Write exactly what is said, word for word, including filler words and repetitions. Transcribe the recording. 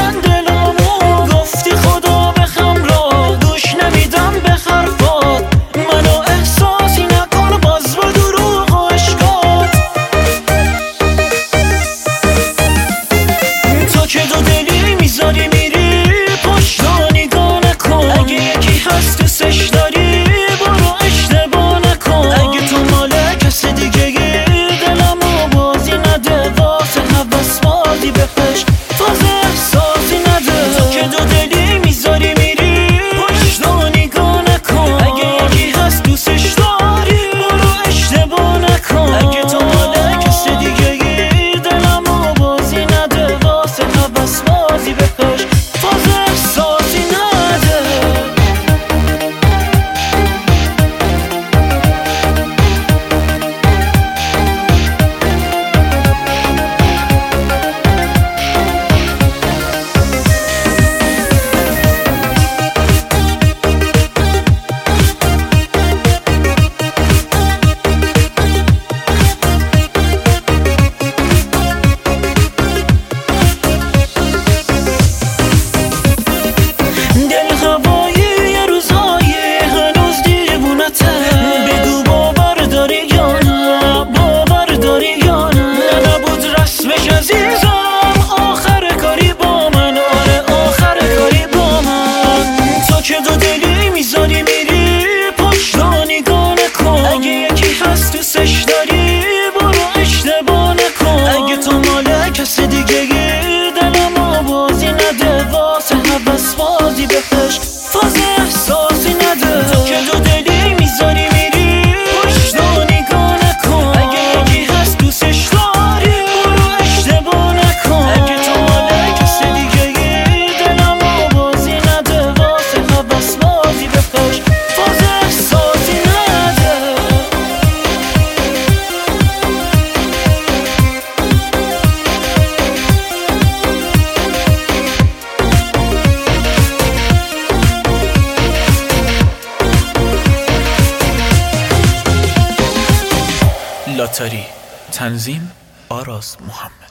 کردن دلامو، گفتی خدا بخم را گوش نمیدم به حرفات، منو احساسی نکن باز با دروغ و عشقات. تو که دو دلی میذاری میری پشت و نگاه نکن، اگه یکی هست دوستش داری برو اشتباه نکن، اگه تو مال کس دیگه دلمو بازی نده، واسه حوث بازی بخش فاز احساسی نده. تو که دو دلی میذاری میری پشت و نگاه نکن، اگه یکی هست دوستش داری برو اشتباه نکن، اگه تو مال کس دیگه دلمو بازی نده، واسه حوث بازی بخش فاز احساسی نده. دوستش داری برو اشتباه نکن، اگه تو مال کس دیگه دلمو بازی نده، واسه حوث بازی بخش فاز احساسی نده. تو که دو دلی میذاری میری پشت و نگاه نکن، اگه یکی هست دوستش داری برو اشتباه نکن، اگه تو مال کس دیگه دلمو بازی نده، واسه حوث بازی بخش فاز احساسی نده. لاتاری تنظیم آراز محمد.